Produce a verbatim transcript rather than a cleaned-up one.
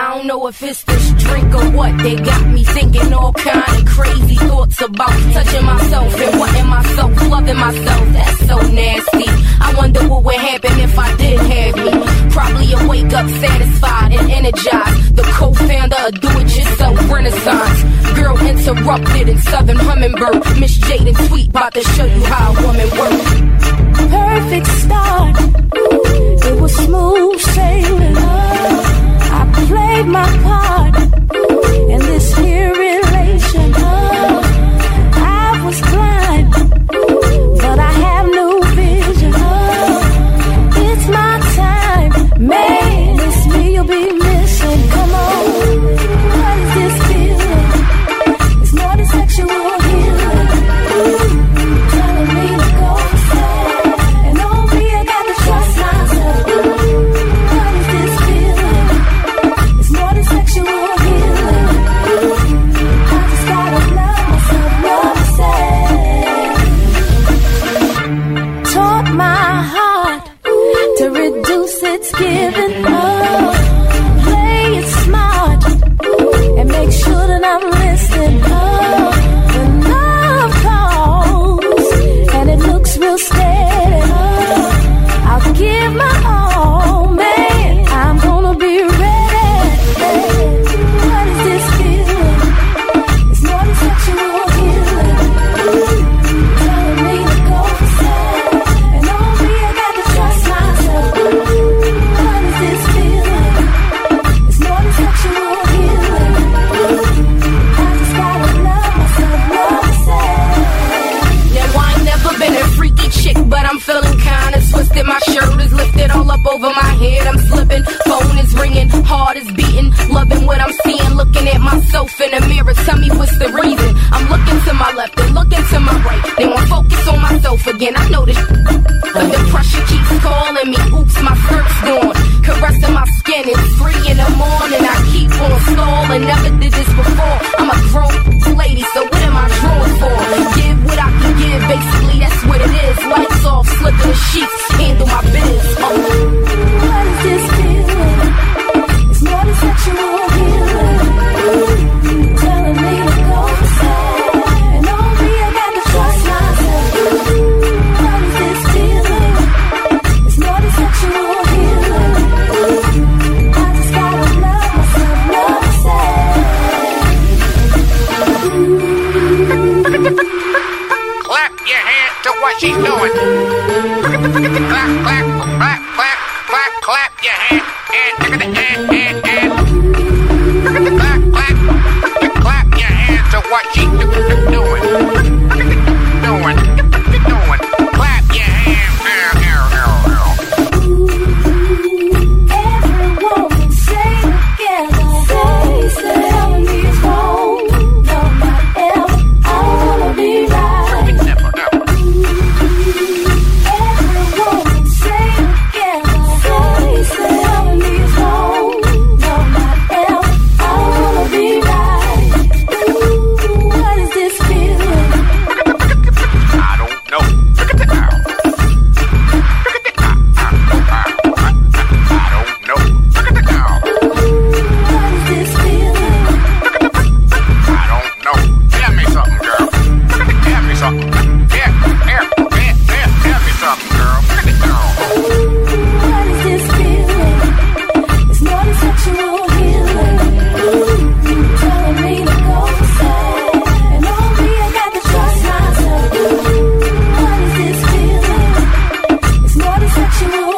I don't know if it's this drink or what. They got me thinking all kind of crazy thoughts about touching myself and wanting myself, loving myself. That's so nasty. I wonder what would happen if I did have me. Probably a wake up satisfied and energized. The co-founder of Do-It-Yourself Renaissance. Girl interrupted in Southern Hummingbird. Miss Jade and Sweet about to show you how a woman works. Perfect start. It was smooth sailing. I played my part in this here relation. I was blind, but I have no vision. It's my time, man. It's me you'll be missing. Come on, what is this feeling? It's more than sexual healing. Telling me to go sad, and on me I got to trust myself. What is this feeling? It's more than sexual healing. I just gotta love myself, love myself. Taught my heart to reduce its giving. Oh, play it smart and make sure that I'm listening. Oh, when love calls and it looks real steady, oh, I'll give my all, man. I'm gonna be ready. What is this feeling? It's more than sexual healing. Telling me to go for sad, and on me I got to trust myself. What is this feeling? It's more than sexual healing. I just gotta love myself, love myself. Now I ain't never been a freaky chick, but I'm feeling kinda twisted. My shirt is lifted all up over my head. I'm slipping, phone is ringing, heart is beating. Loving what I'm seeing, looking at myself in the mirror. Tell me what's the reason. I'm looking to my left and looking to my right. They won't focus on myself again. I know this, but the pressure keeps calling me. Oops, my skirt's gone, caressing my skin. It's three in the morning. I keep on stalling. Never did this before. I'm a grown lady, so what am I drawn for? Give what I can give. Basically, that's what it is. Lights off, slipping the sheets, handle my biz. Oh. What is this feeling? It's more than sexual healing. Telling me to go for sad, and on me I got to trust myself. What is this feeling? It's more than sexual healing. I just gotta love myself, love myself. Clap your hands to what she's doing. Clap, clap, clap, clap, clap, clap your hands. And, and, and, and. Clap, clap, clap your hands to what she's doing. Doing. Doing. Clap your hands. Everyone say together, say, say, tell me it's wrong. No, not ever. I wanna be right. Never, never. Everyone say together, say, say, tell me it's wrong. No, not ever. I wanna be right. Ooh, what is this feeling? I don't know. I don't know. What is this feeling? I don't know. Tell me something, girl. Tell me something. Yeah, yeah, yeah, yeah. Tell me something, girl. What is this feeling? It's more than sexual healing. Telling me to go for sad, and on me I got to trust myself. What is this feeling? It's more than sexual